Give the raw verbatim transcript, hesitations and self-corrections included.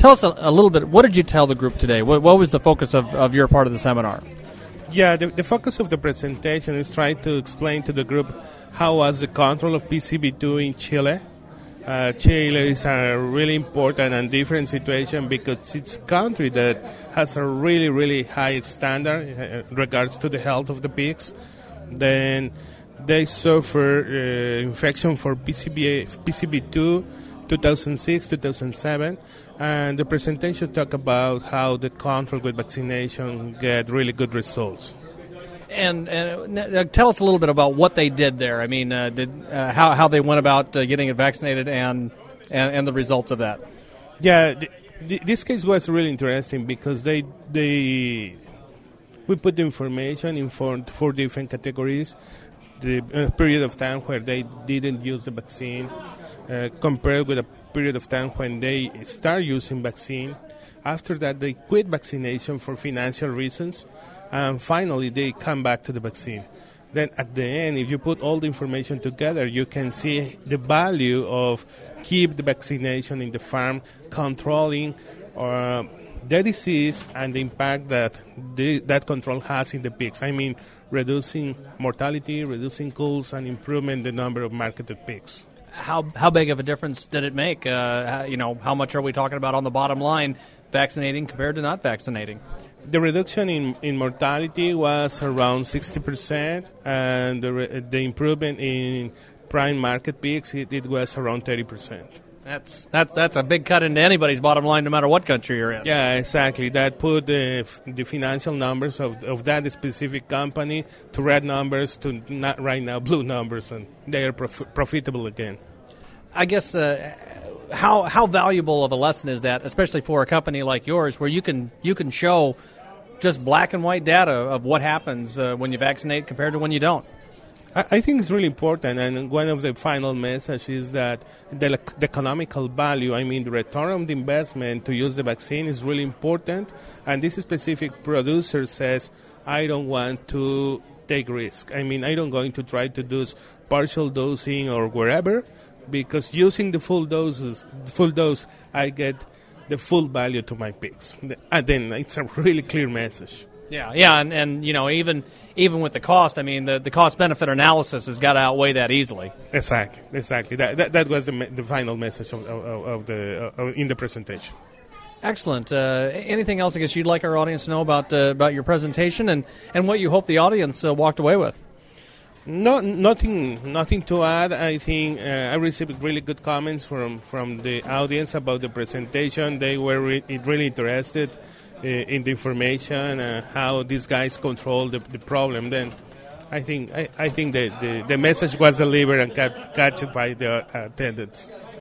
tell us a, a little bit, what did you tell the group today? What, what was the focus of, of your part of the seminar? Yeah, the, the focus of the presentation is trying to explain to the group how was the control of P C B two in Chile. Uh, Chile is a really important and different situation because it's a country that has a really, really high standard uh, in regards to the health of the pigs. Then they suffer uh, infection for P C B, P C B two, two thousand six, two thousand seven, and the presentation talk about how the control with vaccination get really good results. And, and uh, tell us a little bit about what they did there. I mean, uh, did uh, how how they went about uh, getting it vaccinated and, and and the results of that. Yeah, th- th- this case was really interesting because they they we put the information in four, four different categories. The uh, period of time where they didn't use the vaccine, uh, compared with a period of time when they start using vaccine. After that, they quit vaccination for financial reasons, and finally they come back to the vaccine. Then at the end, if you put all the information together, you can see the value of keep the vaccination in the farm, controlling uh, the disease and the impact that the, that control has in the pigs. I mean, reducing mortality, reducing culls, and improving the number of marketed pigs. How how big of a difference did it make? Uh, how, you know, how much are we talking about on the bottom line, vaccinating compared to not vaccinating? The reduction in, in mortality was around sixty percent, and the, re- the improvement in prime market pigs, it, it was around thirty percent. That's that's that's a big cut into anybody's bottom line, no matter what country you're in. Yeah, exactly. That put the, the financial numbers of of that specific company to red numbers to not right now blue numbers, and they are prof- profitable again. I guess uh, how how valuable of a lesson is that, especially for a company like yours, where you can you can show just black and white data of what happens uh, when you vaccinate compared to when you don't. I think it's really important, and one of the final messages is that the, the economical value, I mean the return on the investment to use the vaccine is really important, and this specific producer says, I don't want to take risk. I mean, I don't going to try to do partial dosing or wherever, because using the full doses, full dose, I get the full value to my pigs. And then it's a really clear message. Yeah, yeah, and, and you know, even even with the cost, I mean, the, the cost-benefit analysis has got to outweigh that easily. Exactly, exactly. That that, that was the, me- the final message of, of, of the uh, in the presentation. Excellent. Uh, anything else, I guess, you'd like our audience to know about uh, about your presentation and, and what you hope the audience uh, walked away with? No, nothing, nothing to add. I think uh, I received really good comments from, from the audience about the presentation. They were re- really interested uh, in the information and uh, how these guys control the, the problem. Then, I think I, I think the, the, the message was delivered and cat, catched by the uh, attendants.